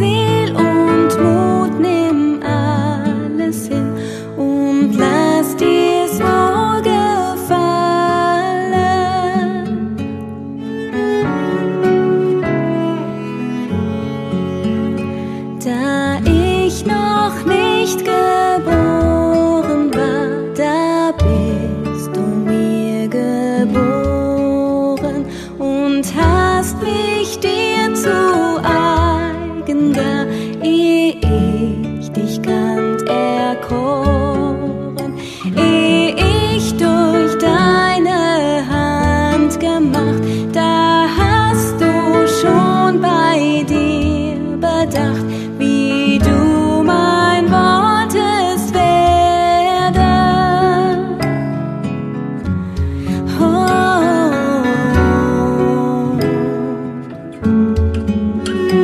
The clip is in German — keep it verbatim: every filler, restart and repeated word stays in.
Ziel und Mut, nimm alles hin und lass dir's wohl gefallen. Da ich noch nicht geboren war, da bist du mir geboren und hast mich dir zu eigen gar, ehe ich dich kannt, erkoren, ehe ich durch deine Hand gemacht, da hast du schon bei dir bedacht,